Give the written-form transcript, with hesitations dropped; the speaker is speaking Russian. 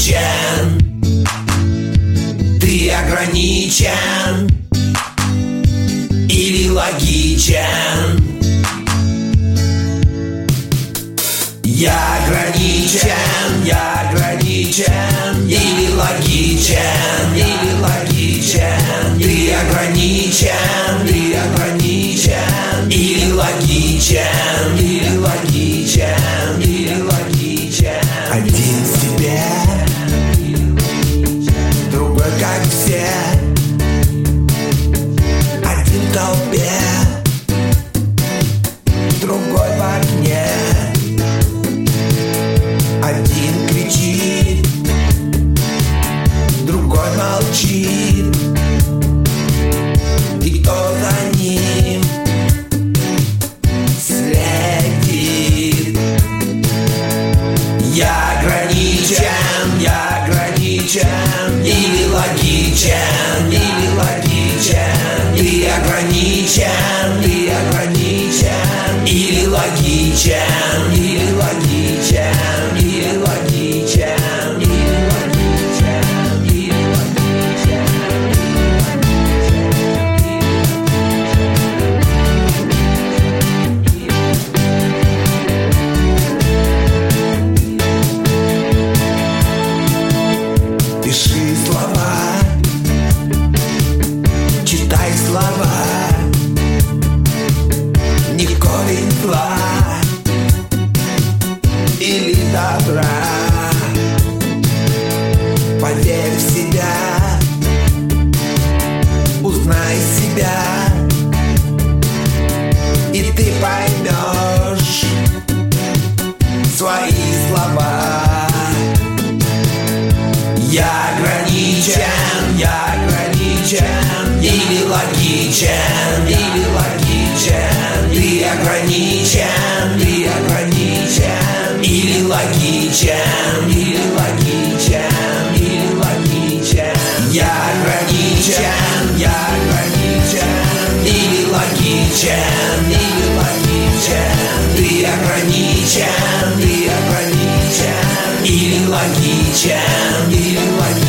ограничен. Ты ограничен или логичен? Я ограничен или логичен, или логичен. Ты ограничен или логичен, или логичен, или логичен. Один в себе, другой как все, один в толпе, другой в окне. Один кричит, другой молчит. И кто за ним следит? Я ограничен или логичен, или логичен. Ты ограничен или логичен, или логичен, или логичен, или логичен, или логичен. Пиши слова, читай слова, не корень зла или добра. Поверь в себя, узнай себя, и ты поймешь свои слова. Я ограничен или логичен, или логичен. Ты ограничен или логичен, или логичен, или логичен. Я ограничен или логичен, или логичен. Ты ограничен или логичен, или логичен.